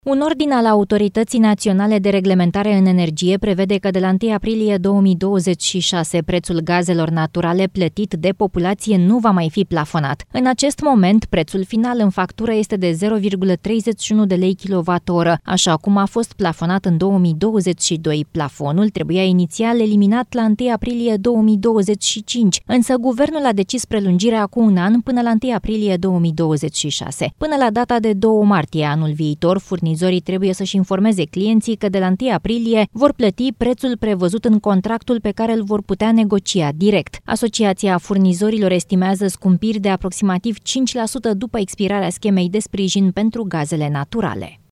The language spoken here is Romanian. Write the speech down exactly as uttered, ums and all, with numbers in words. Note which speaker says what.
Speaker 1: Un ordin al Autorității Naționale de Reglementare în Energie prevede că de la întâi aprilie două mii douăzeci și șase prețul gazelor naturale plătit de populație nu va mai fi plafonat. În acest moment, prețul final în factură este de zero virgulă treizeci și unu de lei kilowatt-oră, așa cum a fost plafonat în două mii douăzeci și doi. Plafonul trebuia inițial eliminat la întâi aprilie două mii douăzeci și cinci, însă guvernul a decis prelungirea cu un an până la întâi aprilie două mii douăzeci și șase. Până la data de doi martie anul viitor, furnizorii trebuie să-și informeze clienții că de la întâi aprilie vor plăti prețul prevăzut în contractul pe care îl vor putea negocia direct. Asociația furnizorilor estimează scumpiri de aproximativ cinci la sută după expirarea schemei de sprijin pentru gazele naturale.